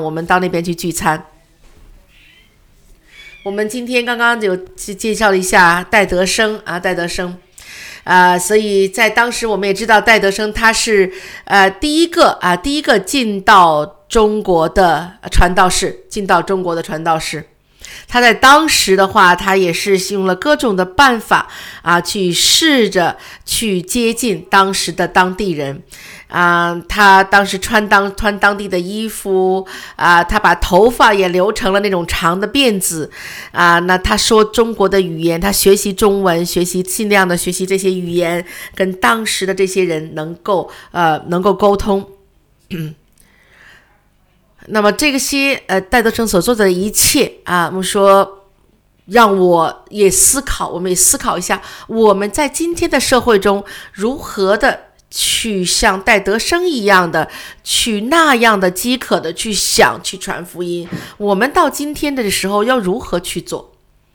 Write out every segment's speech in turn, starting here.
我们到那边去聚餐。我们今天刚刚就介绍了一下戴德生所以在当时我们也知道戴德生他是第一个进到中国的传道士，他在当时的话，他也是用了各种的办法去试着去接近当时的当地人他当时穿当地的衣服他把头发也留成了那种长的辫子那他说中国的语言，他学习中文，尽量的学习这些语言，跟当时的这些人能够沟通。那么这些戴德生所做的一切我们说让我也思考，我们也思考一下，我们在今天的社会中如何的去像戴德生一样的去那样的饥渴的去想去传福音，我们到今天的时候要如何去做？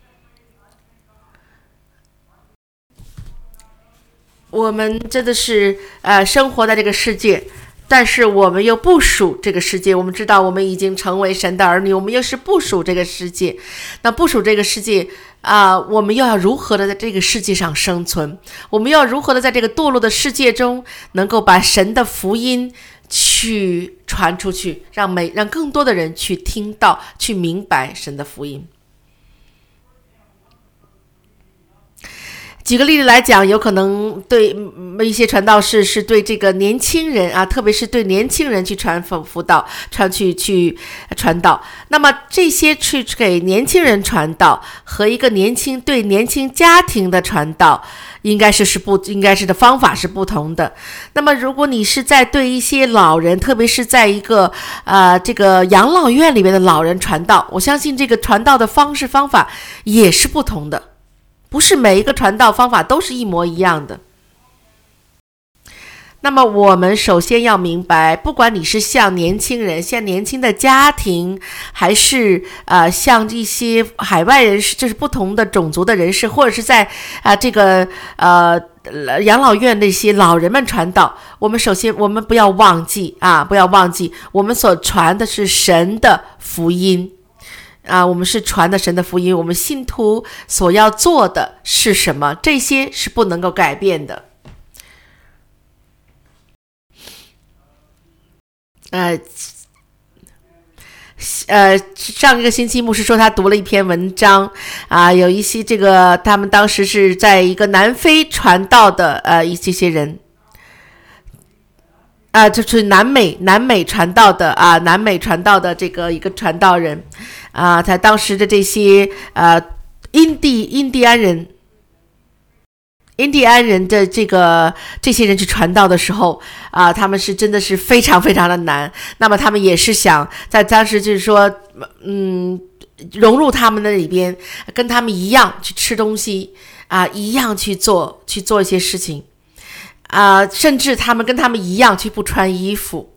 我们真的是生活在这个世界，但是我们又不属这个世界，我们知道我们已经成为神的儿女，我们又是不属这个世界。那不属这个世界我们又要如何的在这个世界上生存？我们要如何的在这个堕落的世界中能够把神的福音去传出去，让更多的人去听到，去明白神的福音。举个例子来讲，有可能对一些传道士是对这个年轻人特别是对年轻人去传道。那么这些去给年轻人传道和一个对年轻家庭的传道应该是的方法是不同的。那么如果你是在对一些老人，特别是在一个这个养老院里面的老人传道，我相信这个传道的方法也是不同的，不是每一个传道方法都是一模一样的。那么我们首先要明白，不管你是像年轻人，像年轻的家庭，还是像一些海外人士，就是不同的种族的人士，或者是在这个养老院那些老人们传道，我们不要忘记我们所传的是神的福音我们是传的神的福音，我们信徒所要做的是什么？这些是不能够改变的。上一个星期牧师说他读了一篇文章有一些他们当时是在一个南非传道的这些人就是南美传道的这个一个传道人他当时的这些印第安人的这些人去传道的时候他们是真的是非常非常的难。那么他们也是想在当时就是说融入他们的里边，跟他们一样去吃东西一样去做一些事情甚至跟他们一样去不穿衣服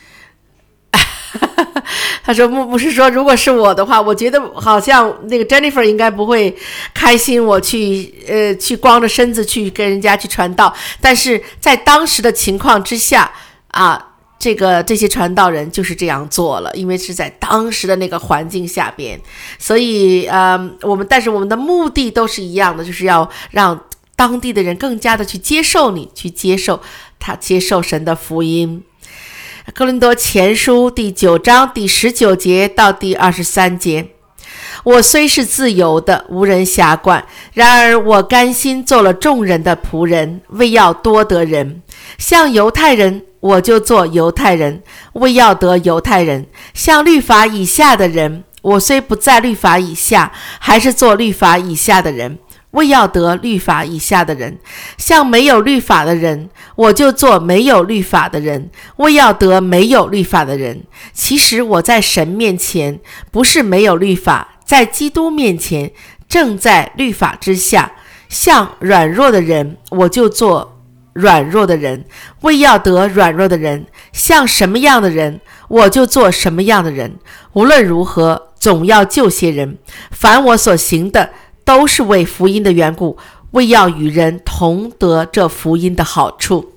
他说牧师说，如果是我的话，我觉得好像那个 Jennifer 应该不会开心我去光着身子去跟人家去传道，但是在当时的情况之下这些传道人就是这样做了，因为是在当时的那个环境下边。所以但是我们的目的都是一样的，就是要让当地的人更加的去接受你，去接受神的福音。哥林多前书第9章第19节到第23节，我虽是自由的，无人辖管，然而我甘心做了众人的仆人，为要多得人。像犹太人，我就做犹太人，为要得犹太人；像律法以下的人，我虽不在律法以下，还是做律法以下的人，为要得律法以下的人；像没有律法的人，我就做没有律法的人，为要得没有律法的人。其实我在神面前不是没有律法，在基督面前正在律法之下。像软弱的人，我就做软弱的人，为要得软弱的人；像什么样的人，我就做什么样的人。无论如何，总要救些人。凡我所行的，都是为福音的缘故，为要与人同得这福音的好处。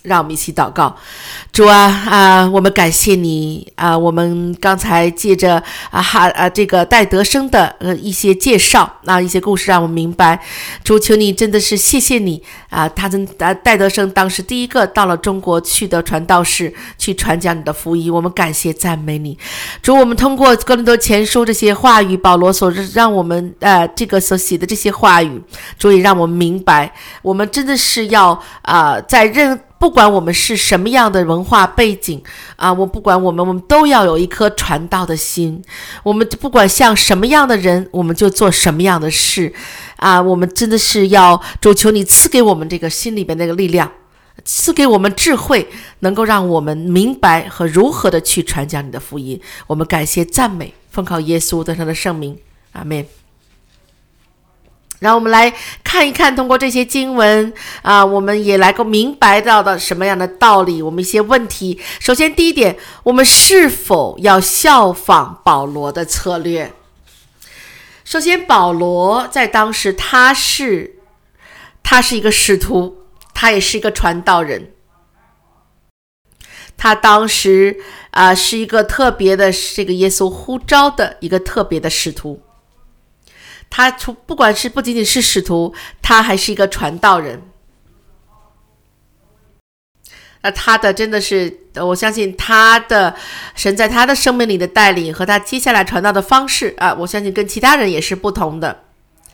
让我们一起祷告。主我们感谢你我们刚才借着这个戴德生的一些介绍一些故事，让我们明白，主求你真的是谢谢你戴德生当时第一个到了中国去的传道士，去传讲你的福音，我们感谢赞美你。主，我们通过哥林多前书这些话语，保罗所让我们这个所写的这些话语，主也让我们明白，我们真的是要不管我们是什么样的文化背景不管我们都要有一颗传道的心。我们不管像什么样的人，我们就做什么样的事我们真的是要主求你赐给我们这个心里边那个力量，赐给我们智慧，能够让我们明白和如何的去传讲你的福音。我们感谢赞美，奉靠耶稣得胜的圣名，阿们。让我们来看一看，通过这些经文我们也来够明白到的什么样的道理，我们一些问题。首先第一点，我们是否要效仿保罗的策略？首先，保罗在当时他是一个使徒，他也是一个传道人，他当时是一个特别的这个耶稣呼召的一个特别的使徒。他不仅仅是使徒，他还是一个传道人。他的真的是，我相信神在他的生命里的带领和他接下来传道的方式我相信跟其他人也是不同的。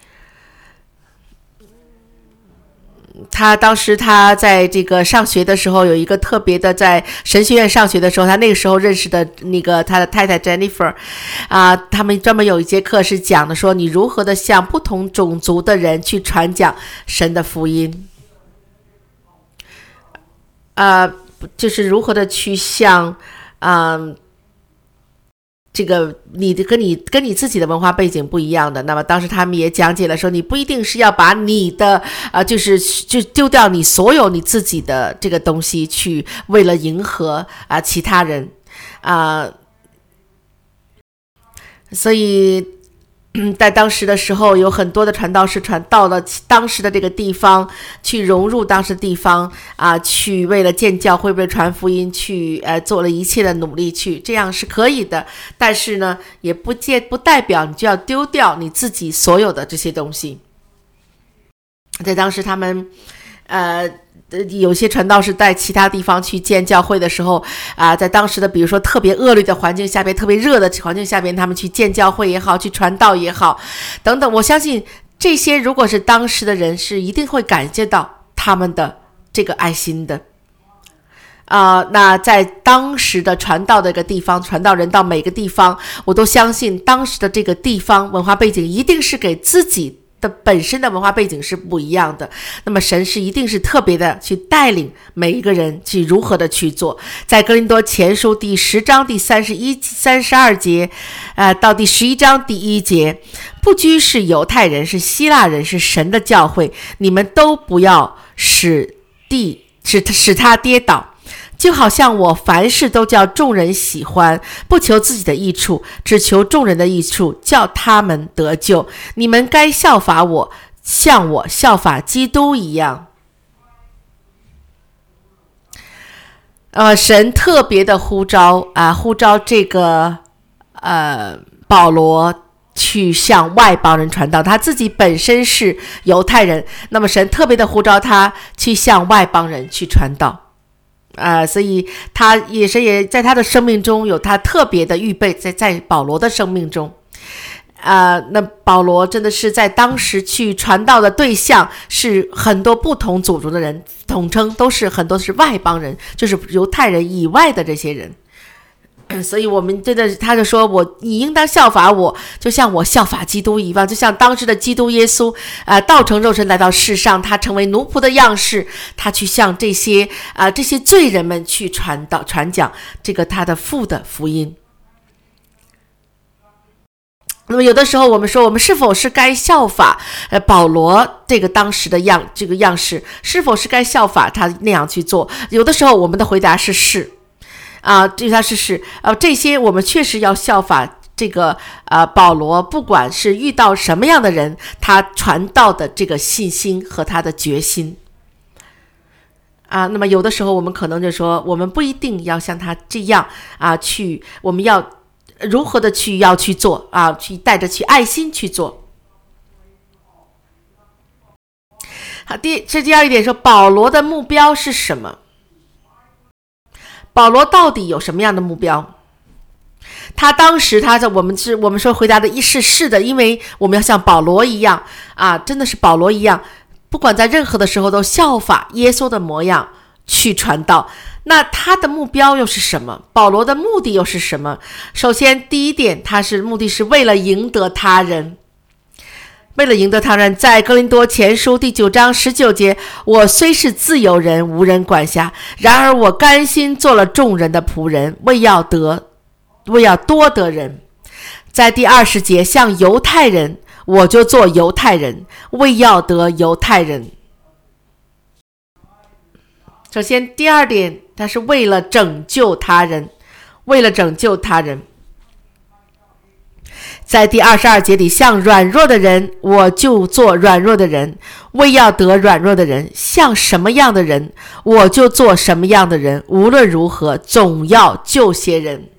当时他在这个上学的时候，有一个特别的，在神学院上学的时候，他那个时候认识的那个他的太太 Jennifer 他们专门有一节课是讲的说，你如何的向不同种族的人去传讲神的福音就是如何的去向这个你跟你自己的文化背景不一样的。那么当时他们也讲解了说，你不一定是要把你的就丢掉你所有你自己的这个东西，去为了迎合其他人所以在当时的时候，有很多的传道士传到了当时的这个地方，去融入当时的地方去为了建教会，为了传福音去做了一切的努力，去这样是可以的。但是呢，也不代表你就要丢掉你自己所有的这些东西。在当时他们有些传道士在其他地方去建教会的时候在当时的比如说特别恶劣的环境下边，特别热的环境下边，他们去建教会也好，去传道也好等等，我相信这些如果是当时的人，是一定会感觉到他们的这个爱心的那在当时的传道的一个地方，传道人到每个地方，我都相信当时的这个地方文化背景一定是给自己的本身的文化背景是不一样的。那么神是一定是特别的去带领每一个人去如何的去做。在哥林多前书第10章第32节到第11章第1节，不拘是犹太人是希腊人是神的教会，你们都不要使他跌倒，就好像我凡事都叫众人喜欢，不求自己的益处，只求众人的益处，叫他们得救。你们该效法我，像我效法基督一样。神特别的呼召这个保罗去向外邦人传道，他自己本身是犹太人，那么神特别的呼召他去向外邦人去传道所以他也在他的生命中有他特别的预备，在保罗的生命中那保罗真的是在当时去传道的对象是很多不同种族的人，统称都是很多是外邦人，就是犹太人以外的这些人。所以我们真的他就说你应当效法我，就像我效法基督一样，就像当时的基督耶稣道成肉身来到世上，他成为奴仆的样式，他去向这些罪人们去传讲这个他的父的福音。那么有的时候我们说，我们是否是该效法保罗这个当时的这个样式，是否是该效法他那样去做？有的时候我们的回答是对他是这些我们确实要效法这个保罗，不管是遇到什么样的人，他传道的这个信心和他的决心那么有的时候我们可能就说，我们不一定要像他这样我们要如何的要去做去带着爱心去做。好，第二一点说，保罗的目标是什么？保罗到底有什么样的目标？他当时我们说回答的是的，因为我们要像保罗一样真的是保罗一样，不管在任何的时候都效法耶稣的模样去传道。那他的目标又是什么？保罗的目的又是什么？首先第一点，目的是为了赢得他人。为了赢得他人，在哥林多前书第9章19节，我虽是自由人，无人管辖，然而我甘心做了众人的仆人，为要多得人。在第20节，像犹太人，我就做犹太人，为要得犹太人。首先第二点，他是为了拯救他人，为了拯救他人。在第22节里，像软弱的人，我就做软弱的人，为要得软弱的人。像什么样的人，我就做什么样的人，无论如何，总要救些人。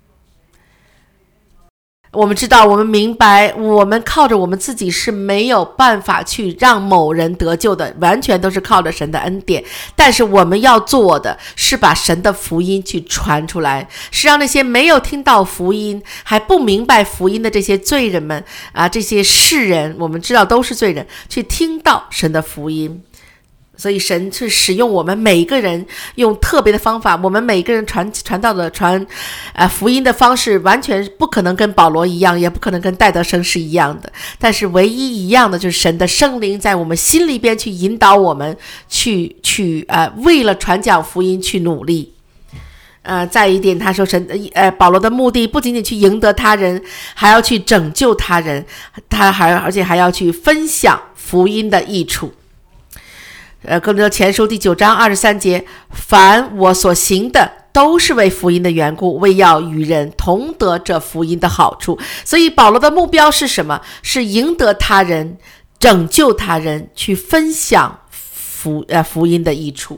我们知道，我们明白，我们靠着我们自己是没有办法去让某人得救的，完全都是靠着神的恩典。但是我们要做的是把神的福音去传出来，是让那些没有听到福音还不明白福音的这些罪人们这些世人，我们知道都是罪人，去听到神的福音。所以神是使用我们每一个人，用特别的方法。我们每一个人传道的福音的方式，完全不可能跟保罗一样，也不可能跟戴德生是一样的。但是唯一一样的就是神的圣灵在我们心里边去引导我们，去为了传讲福音去努力。再一点，他说保罗的目的不仅仅去赢得他人，还要去拯救他人，而且还要去分享福音的益处。哥林多前书第9章23节，凡我所行的都是为福音的缘故，为要与人同得这福音的好处。所以保罗的目标是什么？是赢得他人，拯救他人，去分享福音的益处。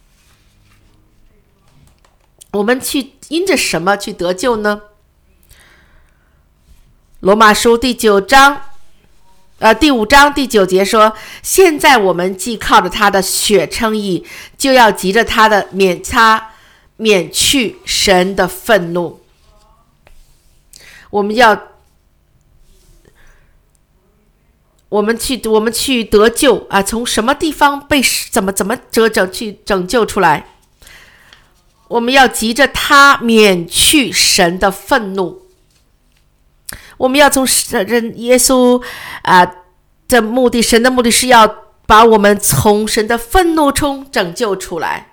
我们去因着什么去得救呢？罗马书第5章第9节说，现在我们既靠着他的血称义，就要急着他的免去神的愤怒。我们去得救从什么地方被怎么去拯救出来？我们要急着他免去神的愤怒。我们要从耶稣的目的，神的目的是要把我们从神的愤怒中拯救出来。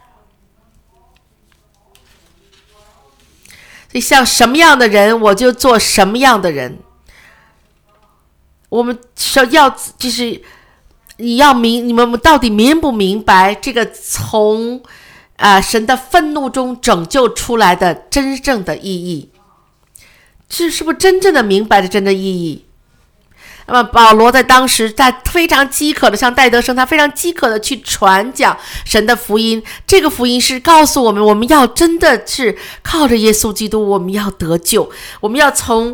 所以像什么样的人，我就做什么样的人。我们就是你们到底明不明白这个从神的愤怒中拯救出来的真正的意义？是不是真正的明白了真的意义？那么保罗在当时非常饥渴的，像戴德生，他非常饥渴的去传讲神的福音。这个福音是告诉我们，我们要真的是靠着耶稣基督，我们要得救，我们要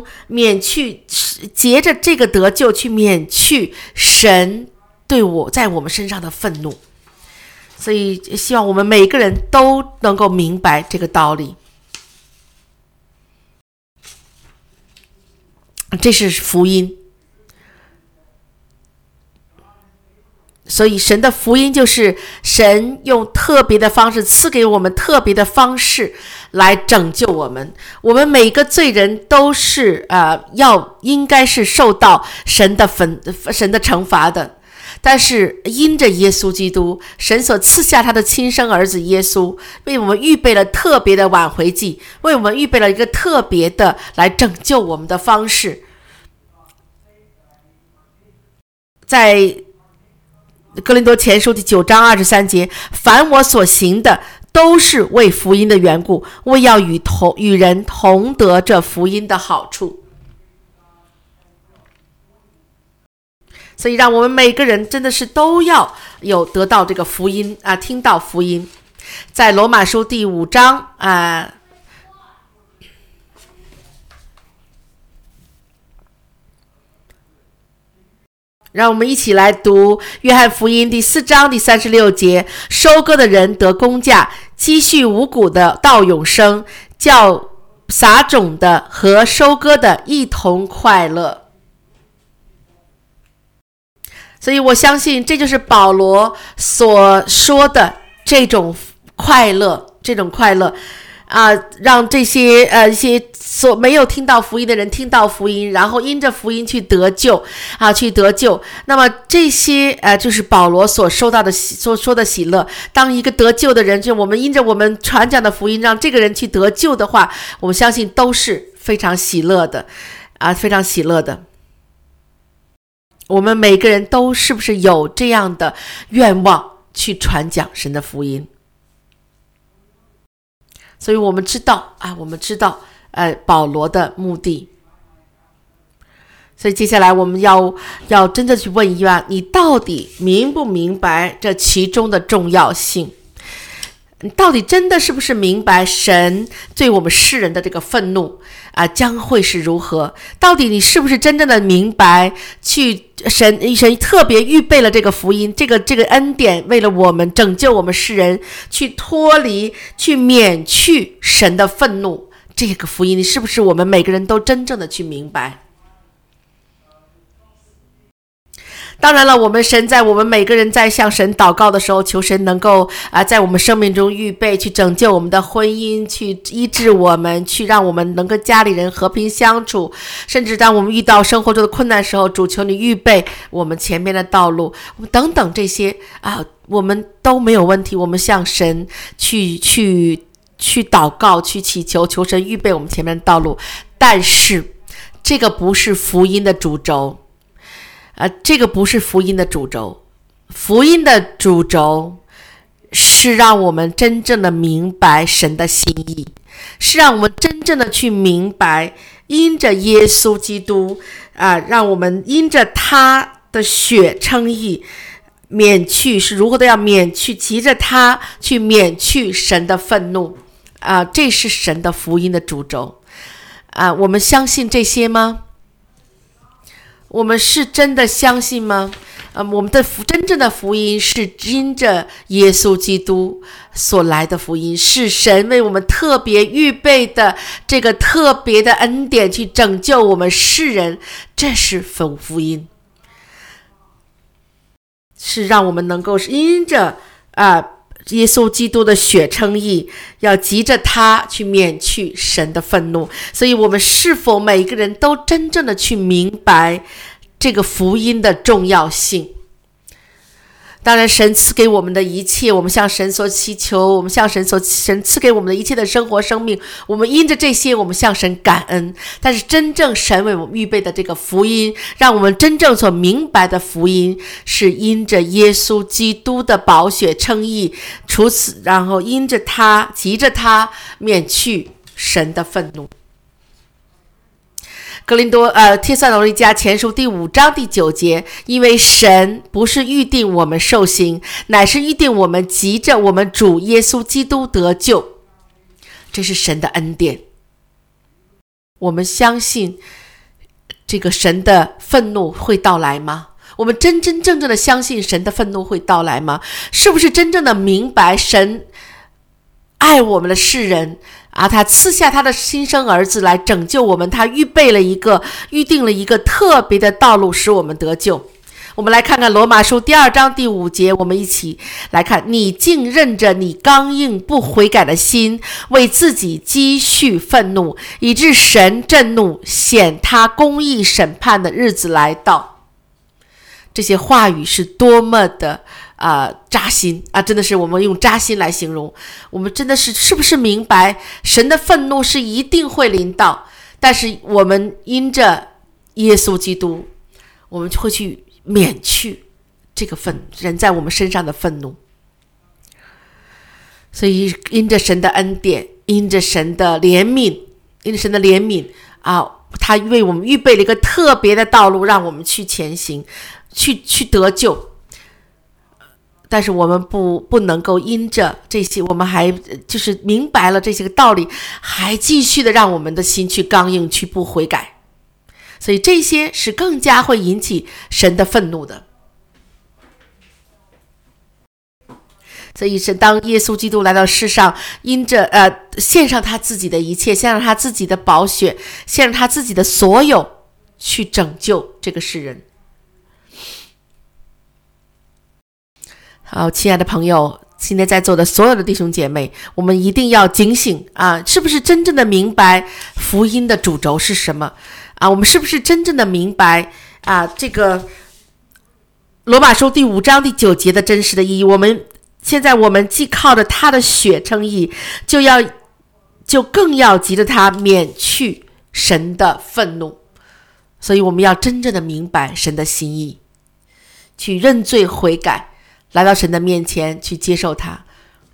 藉着这个得救去免去神在我们身上的愤怒。所以希望我们每个人都能够明白这个道理。这是福音。所以神的福音就是神用特别的方式赐给我们特别的方式来拯救我们。我们每个罪人都是应该是受到神的惩罚的。但是因着耶稣基督，神所赐下他的亲生儿子耶稣，为我们预备了特别的挽回祭，为我们预备了一个特别的来拯救我们的方式。在哥林多前书第9章23节，凡我所行的都是为福音的缘故，为要与人同得这福音的好处。 所以让我们每个人真的是都要有得到这个福音啊，听到福音。在罗马书第5章啊，让我们一起来读约翰福音第4章第36节，收割的人得工价，积蓄五谷的到永生，叫撒种的和收割的一同快乐。所以我相信这就是保罗所说的这种快乐，让这些一些所没有听到福音的人听到福音，然后因着福音去得救去得救。那么这些就是保罗所说的喜乐。当一个得救的人，就我们因着我们传讲的福音让这个人去得救的话，我们相信都是非常喜乐的非常喜乐的。我们每个人都是不是有这样的愿望去传讲神的福音？所以我们知道保罗的目的。所以接下来我们要真的去问一问，你到底明不明白这其中的重要性？你到底真的是不是明白神对我们世人的这个愤怒将会是如何？到底你是不是真正的明白神特别预备了这个福音，这个恩典，为了我们拯救我们世人，去脱离去免去神的愤怒，这个福音你是不是我们每个人都真正的去明白？当然了，神在我们每个人在向神祷告的时候，求神能够在我们生命中预备，去拯救我们的婚姻，去医治我们，去让我们能跟家里人和平相处，甚至当我们遇到生活中的困难的时候，主求你预备我们前面的道路等等，这些我们都没有问题。我们向神去祷告，去祈求，求神预备我们前面的道路。但是这个不是福音的主轴这个不是福音的主轴。福音的主轴是让我们真正的明白神的心意，是让我们真正的去明白因着耶稣基督让我们因着他的血称义，免去是如何的要免去，急着他去免去神的愤怒这是神的福音的主轴我们相信这些吗？我们是真的相信吗？我们的真正的福音是因着耶稣基督所来的福音，是神为我们特别预备的这个特别的恩典，去拯救我们世人，这是福音，是让我们能够因着耶稣基督的血称义，要急着他去免去神的愤怒。所以我们是否每一个人都真正的去明白这个福音的重要性？当然神赐给我们的一切，我们向神所祈求，我们向神赐给我们的一切的生活生命，我们因着这些我们向神感恩。但是真正神为我们预备的这个福音，让我们真正所明白的福音，是因着耶稣基督的宝血称义，除此然后因着他急着他免去神的愤怒。帖撒罗尼迦前书第5章第9节，因为神不是预定我们受刑，乃是预定我们急着我们主耶稣基督得救。这是神的恩典。我们相信这个神的愤怒会到来吗？我们真正的相信神的愤怒会到来吗？是不是真正的明白神爱我们的世人他赐下他的亲生儿子来拯救我们，他预定了一个特别的道路使我们得救。我们来看看罗马书第2章第5节，我们一起来看，你竟任着你刚硬不悔改的心，为自己积蓄愤怒，以致神震怒，显他公义审判的日子来到。这些话语是多么的扎心真的是我们用扎心来形容。我们真的是不是明白神的愤怒是一定会临到，但是我们因着耶稣基督，我们会去免去这个人在我们身上的愤怒。所以因着神的恩典，因着神的怜悯他为我们预备了一个特别的道路，让我们去前行。 去得救。但是我们不能够因着这些，我们还就是明白了这些个道理，还继续的让我们的心去刚硬，去不悔改。所以这些是更加会引起神的愤怒的。所以是当耶稣基督来到世上，因着献上他自己的一切，献上他自己的宝血，献上他自己的所有，去拯救这个世人。好，亲爱的朋友，今天在座的所有的弟兄姐妹，我们一定要警醒啊！是不是真正的明白福音的主轴是什么啊？我们是不是真正的明白啊？这个罗马书第5章第9节的真实的意义？现在我们既靠着他的血称义，就更要急着他免去神的愤怒。所以我们要真正的明白神的心意，去认罪悔改，来到神的面前去接受他。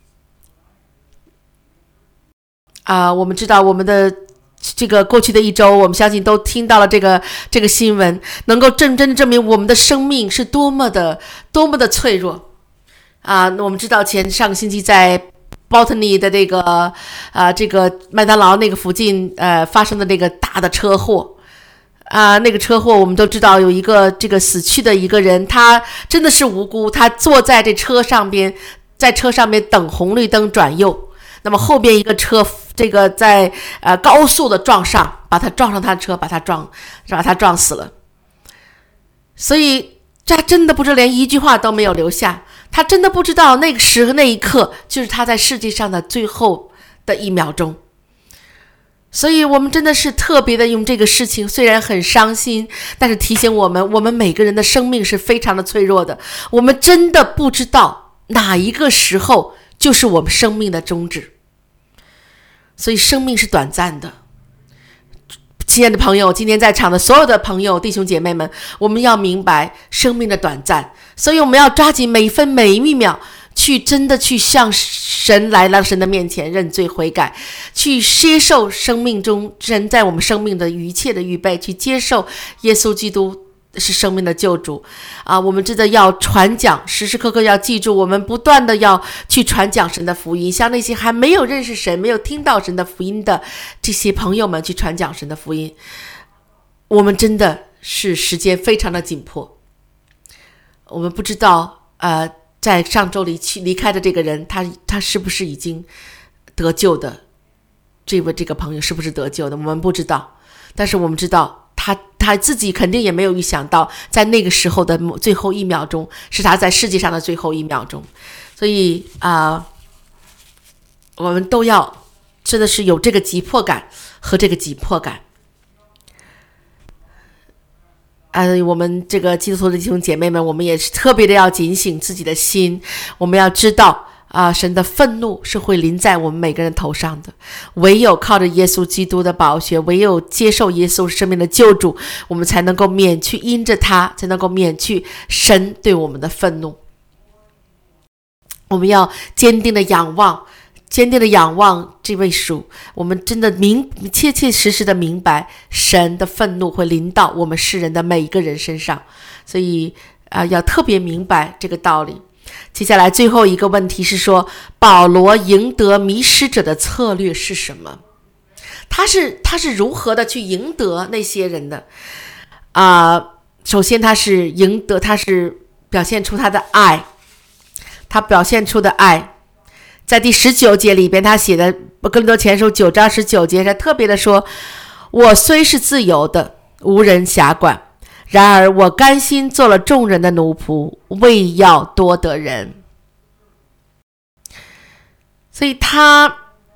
我们知道我们的这个过去的一周，我们相信都听到了这个新闻，能够真正证明我们的生命是多么的脆弱。我们知道上个星期在 Botany 的这个麦当劳那个附近发生的那个大的车祸。那个车祸我们都知道有一个这个死去的一个人，他真的是无辜，他坐在这车上边，在车上面等红绿灯转右，那么后边一个车这个在高速的撞上，把他撞上他的车，把他撞死了。所以他真的不知道，连一句话都没有留下，他真的不知道那个时刻那一刻就是他在世界上的最后的1秒钟。所以我们真的是特别的用这个事情，虽然很伤心，但是提醒我们每个人的生命是非常的脆弱的，我们真的不知道哪一个时候就是我们生命的终止。所以生命是短暂的。亲爱的朋友，今天在场的所有的朋友弟兄姐妹们，我们要明白生命的短暂，所以我们要抓紧每一分每一秒，去真的去向神来到神的面前认罪悔改，去接受生命中神在我们生命的一切的预备，去接受耶稣基督是生命的救主。我们真的要传讲，时时刻刻要记住，我们不断的要去传讲神的福音，向那些还没有认识神没有听到神的福音的这些朋友们去传讲神的福音。我们真的是时间非常的紧迫，我们不知道在上周离开的这个人，他是不是已经得救的？这个朋友是不是得救的？我们不知道，但是我们知道他自己肯定也没有预想到，在那个时候的最后1秒钟是他在世界上的最后1秒钟。所以我们都要真的是有这个急迫感和这个紧迫感。我们这个基督徒的弟兄姐妹们，我们也是特别的要警醒自己的心，我们要知道神的愤怒是会临在我们每个人头上的，唯有靠着耶稣基督的宝血，唯有接受耶稣生命的救主，我们才能够免去因着他，才能够免去神对我们的愤怒。我们要坚定的仰望这位主，我们真的切切实实的明白神的愤怒会临到我们世人的每一个人身上。所以要特别明白这个道理。接下来最后一个问题是说，保罗赢得迷失者的策略是什么？他是如何的去赢得那些人的？首先他是表现出他的爱，他表现出的爱，在第19节里边他写的哥林多前书9章19节，他特别的说，我虽是自由的，无人辖管，然而我甘心做了众人的奴仆，为要多得人。所以他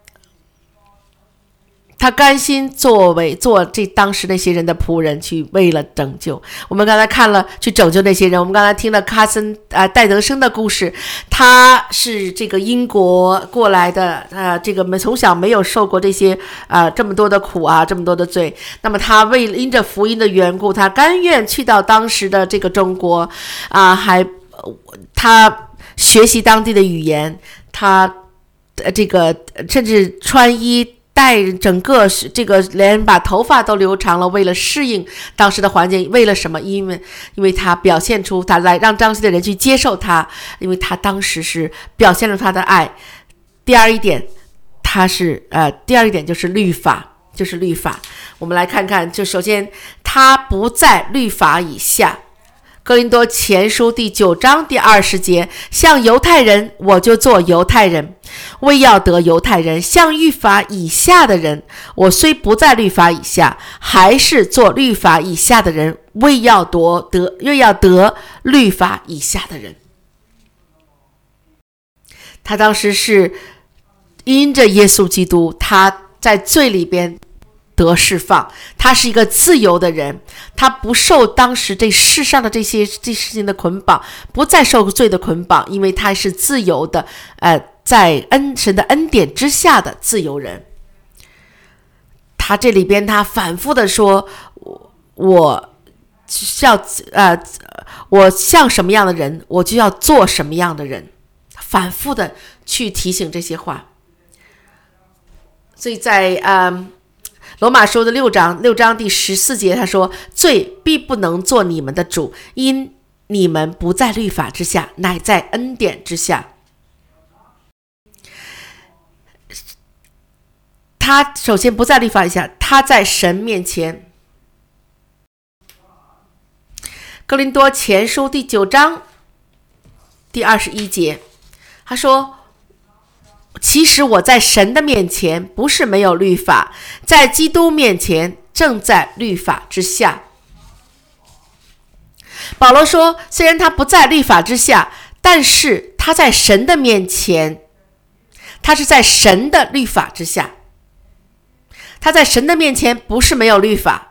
甘心做这当时那些人的仆人，去为了拯救。我们刚才看了去拯救那些人，我们刚才听了卡森戴德生的故事，他是这个英国过来的，这个从小没有受过这些这么多的苦这么多的罪，那么他因着福音的缘故，他甘愿去到当时的这个中国他学习当地的语言，他这个甚至穿衣整个这个连把头发都留长了，为了适应当时的环境，为了什么？因为他表现出他来让当时的人去接受他，因为他当时是表现了他的爱。第二一点就是律法，我们来看看，就首先他不在律法以下。哥林多前书第9章第20节，像犹太人，我就做犹太人，为要得犹太人；像律法以下的人，我虽不在律法以下，还是做律法以下的人，为要得律法以下的人。他当时是因着耶稣基督，他在罪里边得释放，他是一个自由的人，他不受当时这世上的这事情的捆绑，不再受罪的捆绑，因为他是自由的，在神的恩典之下的自由人。他这里边他反复的说，我像什么样的人，我就要做什么样的人，反复的去提醒这些话。所以在罗马书的6章第14节，他说，罪必不能做你们的主，因你们不在律法之下，乃在恩典之下。他首先不在律法以下，他在神面前。哥林多前书第9章第21节，他说，其实我在神的面前不是没有律法，在基督面前正在律法之下。保罗说，虽然他不在律法之下，但是他在神的面前，他是在神的律法之下。他在神的面前不是没有律法。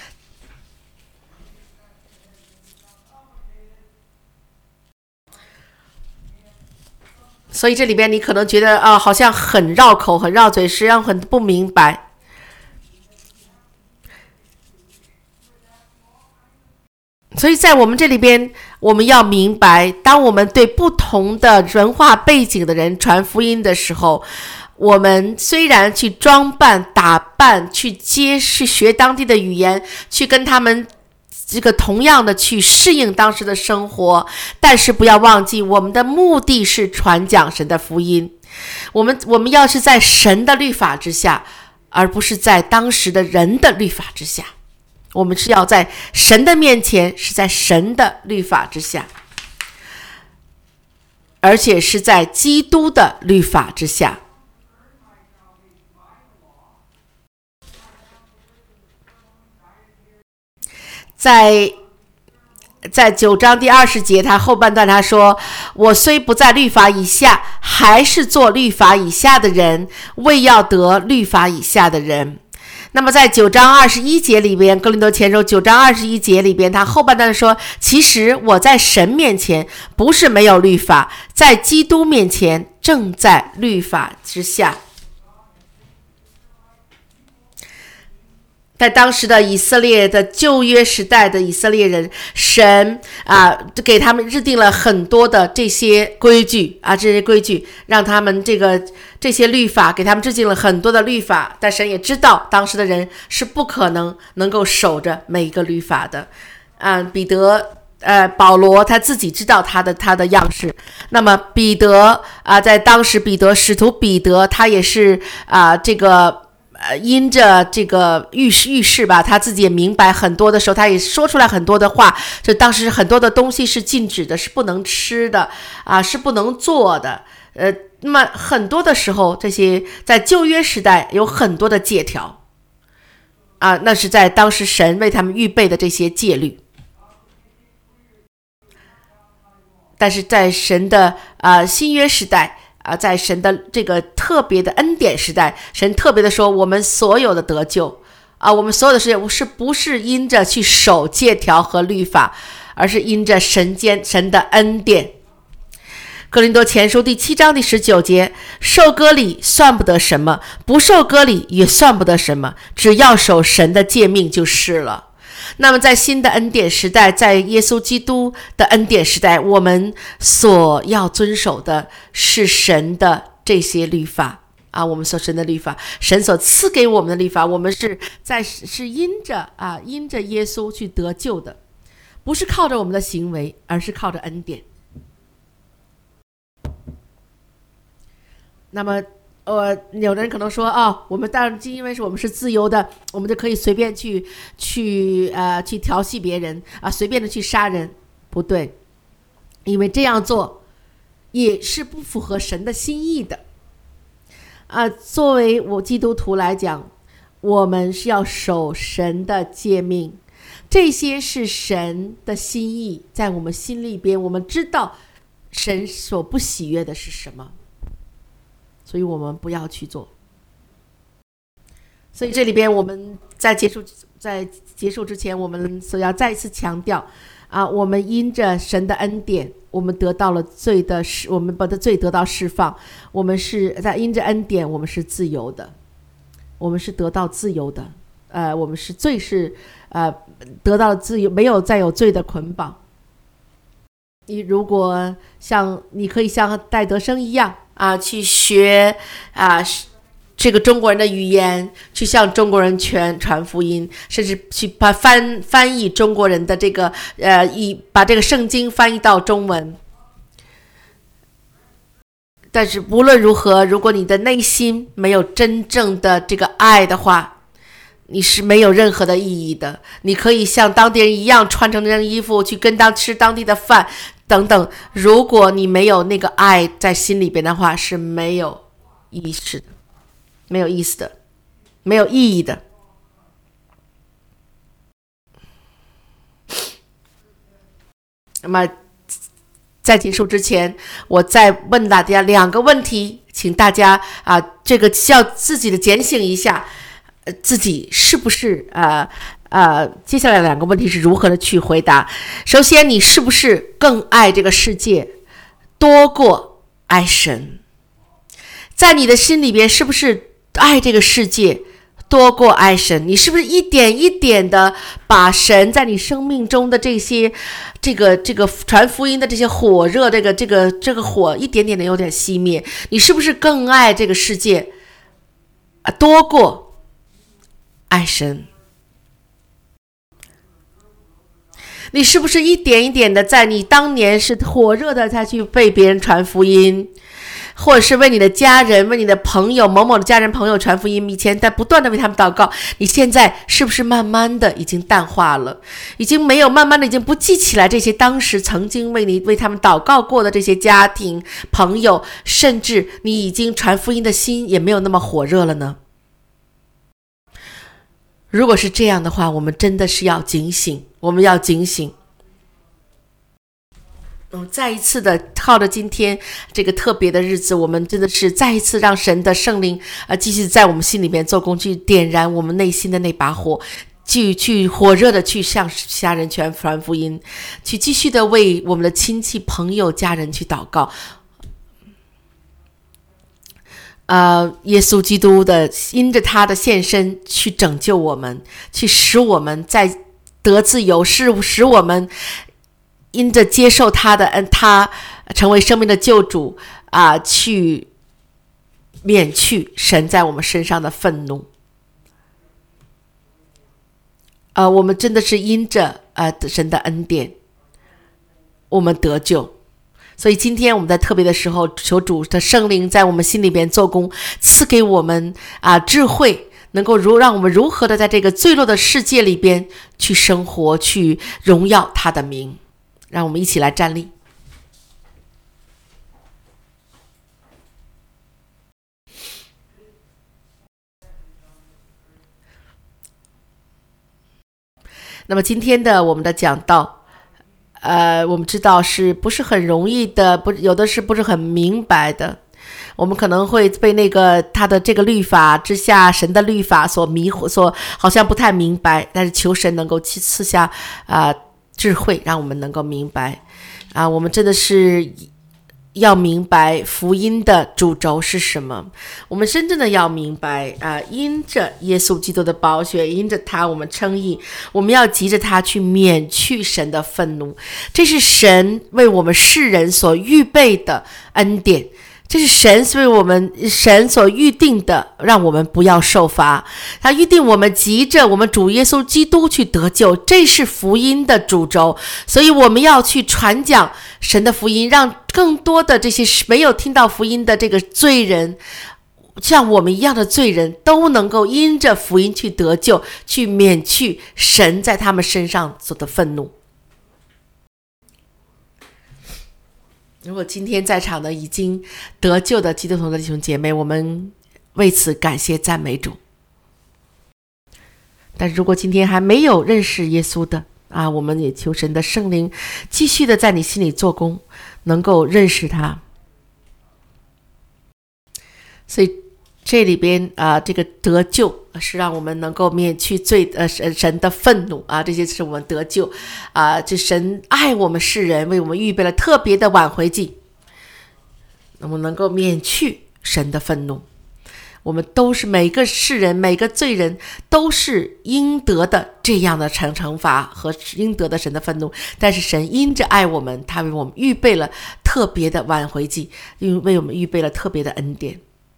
所以这里边你可能觉得好像很绕口很绕嘴，实际上很不明白。所以在我们这里边，我们要明白，当我们对不同的文化背景的人传福音的时候，我们虽然去装扮打扮，去学当地的语言，去跟他们这个同样的去适应当时的生活，但是不要忘记，我们的目的是传讲神的福音。我们要是在神的律法之下，而不是在当时的人的律法之下。我们是要在神的面前，是在神的律法之下，而且是在基督的律法之下。在9章第20节，他后半段他说，我虽不在律法以下，还是做律法以下的人，为要得律法以下的人。那么在9章21节里边，哥林多前书9章21节里边，他后半段说，其实我在神面前不是没有律法，在基督面前正在律法之下。在当时的以色列的旧约时代的以色列人，神给他们制定了很多的这些规矩让他们这些律法，给他们制定了很多的律法，但神也知道当时的人是不可能够守着每一个律法的。保罗他自己知道他的样式。那么彼得在当时使徒彼得他也是因着这个遇事吧，他自己也明白很多的时候，他也说出来很多的话，就当时很多的东西是禁止的，是不能吃的是不能做的。那么很多的时候，这些在旧约时代有很多的戒条那是在当时神为他们预备的这些戒律。但是在神的新约时代在神的这个特别的恩典时代，神特别的说，我们所有的得救我们所有的事情不是因着去守戒条和律法，而是因着神的恩典。哥林多前书第7章第19节，受割礼算不得什么，不受割礼也算不得什么，只要守神的诫命就是了。那么在新的恩典时代，在耶稣基督的恩典时代，我们所要遵守的是神的这些律法我们所神的律法，神所赐给我们的律法，我们是因着耶稣去得救的，不是靠着我们的行为，而是靠着恩典。那么有的人可能说我们当然因为我们是自由的，我们就可以随便去调戏别人随便的去杀人。不对，因为这样做也是不符合神的心意的作为我基督徒来讲，我们是要守神的诫命，这些是神的心意，在我们心里边，我们知道神所不喜悦的是什么，所以我们不要去做。所以这里边我们在结束之前，我们所要再一次强调我们因着神的恩典，我们得到了我们把罪得到释放，我们是在因着恩典，我们是自由的，我们是得到自由的我们是得到了自由，没有再有罪的捆绑。你如果你可以像戴德生一样去学这个中国人的语言，去向中国人传福音，甚至去翻译中国人的这个把这个圣经翻译到中文。但是无论如何，如果你的内心没有真正的这个爱的话，你是没有任何的意义的。你可以像当地人一样穿成这件衣服去吃当地的饭等等，如果你没有那个爱在心里边的话，是没有意思的，没有意思的，没有意义的。那么在结束之前，我再问大家2个问题，请大家这个要自己的检醒一下自己是不是接下来2个问题是如何的去回答。首先，你是不是更爱这个世界多过爱神？在你的心里边，是不是爱这个世界多过爱神？你是不是一点一点的把神在你生命中的这个传福音的这些火热，这个火一点点的有点熄灭？你是不是更爱这个世界多过爱神？你是不是一点一点的在你当年是火热的再去为别人传福音，或者是为你的家人，为你的朋友，某某的家人朋友传福音，以前在不断的为他们祷告，你现在是不是慢慢的已经淡化了，已经没有，慢慢的已经不记起来这些当时曾经为他们祷告过的这些家庭朋友，甚至你已经传福音的心也没有那么火热了呢？如果是这样的话，我们真的是要警醒，我们要警醒。再一次的靠着今天这个特别的日子，我们真的是再一次让神的圣灵继续在我们心里面做工，去点燃我们内心的那把火，去火热的去向家人传福音，去继续的为我们的亲戚朋友家人去祷告。耶稣基督的因着他的献身去拯救我们，去使我们在得自由，使我们因着接受他的恩，他成为生命的救主去免去神在我们身上的愤怒。我们真的是因着神的恩典，我们得救。所以今天我们在特别的时候，求主的圣灵在我们心里边做工，赐给我们智慧，能够让我们如何的在这个坠落的世界里边去生活，去荣耀他的名。让我们一起来站立。那么今天的我们的讲道我们知道是不是很容易的，有的是不是很明白的，我们可能会被那个他的这个律法之下，神的律法所迷惑，所好像不太明白，但是求神能够赐下智慧，让我们能够明白我们真的是要明白福音的主轴是什么。我们真正的要明白因着耶稣基督的宝血，因着他我们称义，我们要急着他去免去神的愤怒，这是神为我们世人所预备的恩典， 这是神所预定的，让我们不要受罚。他预定我们急着我们主耶稣基督去得救，这是福音的主轴。所以我们要去传讲神的福音，让更多的这些没有听到福音的这个罪人，像我们一样的罪人，都能够因着福音去得救，去免去神在他们身上所的愤怒。如果今天在场的已经得救的基督徒的弟兄姐妹，我们为此感谢赞美主。但是如果今天还没有认识耶稣的我们也求神的圣灵继续的在你心里做工，能够认识他。所以这里边这个得救是让我们能够免去神的愤怒这些是我们得救这神爱我们世人，为我们预备了特别的挽回祭，我们能够免去神的愤怒。我们都是每个世人，每个罪人都是应得的这样的惩罚和应得的神的愤怒，但是神因着爱我们，他为我们预备了特别的挽回祭，为我们预备了特别的恩典。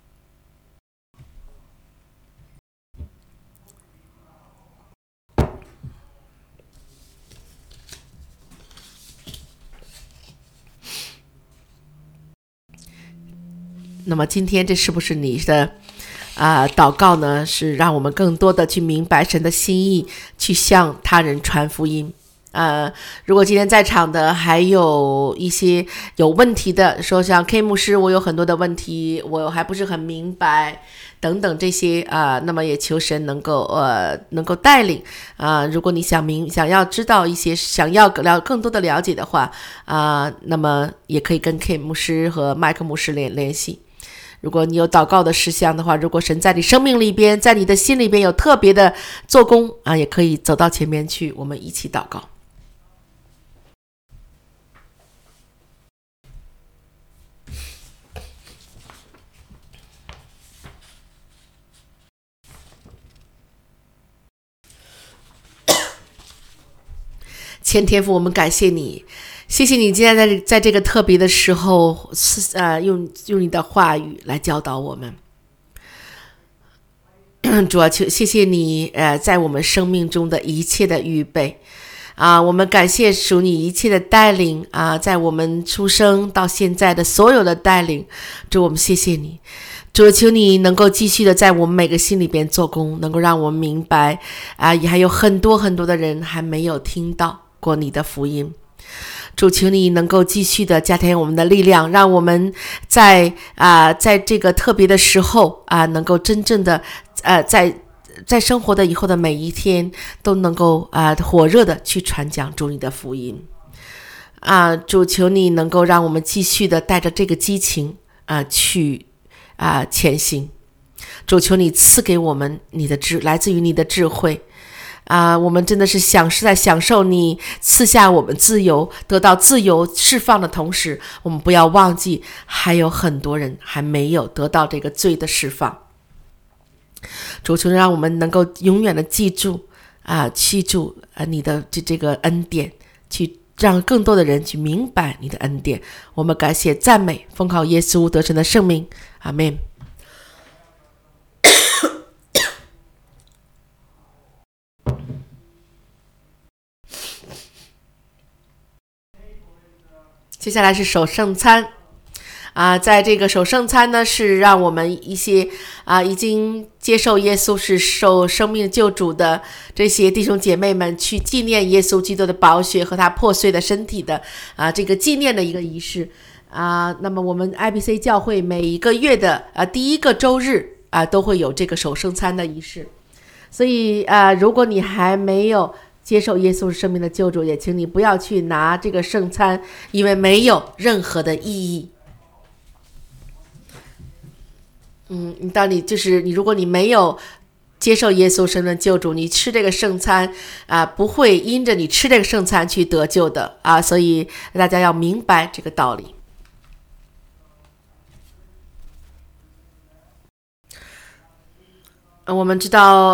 那么今天这是不是你的祷告呢？是让我们更多的去明白神的心意，去向他人传福音。如果今天在场的还有一些有问题的，说像 K 牧师，我有很多的问题，我还不是很明白等等这些那么也求神能够带领如果你想要知道一些，想要更多的了解的话那么也可以跟 K 牧师和麦克牧师联系。如果你有祷告的事项的话，如果神在你生命里边，在你的心里边有特别的做工也可以走到前面去，我们一起祷告。前天父，我们感谢你，谢谢你今天在这个特别的时候用你的话语来教导我们。主要谢谢你在我们生命中的一切的预备我们感谢主你一切的带领在我们出生到现在的所有的带领。主，我们谢谢你。主，求你能够继续的在我们每个心里边做工，能够让我们明白也还有很多很多的人还没有听到过你的福音。主，求你能够继续的加添我们的力量，让我们在这个特别的时候能够真正的在生活的以后的每一天都能够火热的去传讲主你的福音主，求你能够让我们继续的带着这个激情去前行。主，求你赐给我们来自于你的智慧我们真的是在享受你赐下我们自由，得到自由释放的同时，我们不要忘记还有很多人还没有得到这个罪的释放。主，求让我们能够永远的记住你的这个恩典，去让更多的人去明白你的恩典。我们感谢赞美奉靠耶稣得胜的圣名，阿们。接下来是守圣餐在这个守圣餐呢，是让我们一些已经接受耶稣是受生命救主的这些弟兄姐妹们去纪念耶稣基督的宝血和他破碎的身体的这个纪念的一个仪式那么我们 IBC 教会每一个月的第一个周日都会有这个守圣餐的仪式。所以如果你还没有接受耶稣生命的救主，也请你不要去拿这个圣餐，因为没有任何的意义。如果你没有接受耶稣生命的救主，你吃这个圣餐不会因着你吃这个圣餐去得救的所以大家要明白这个道理。我们知道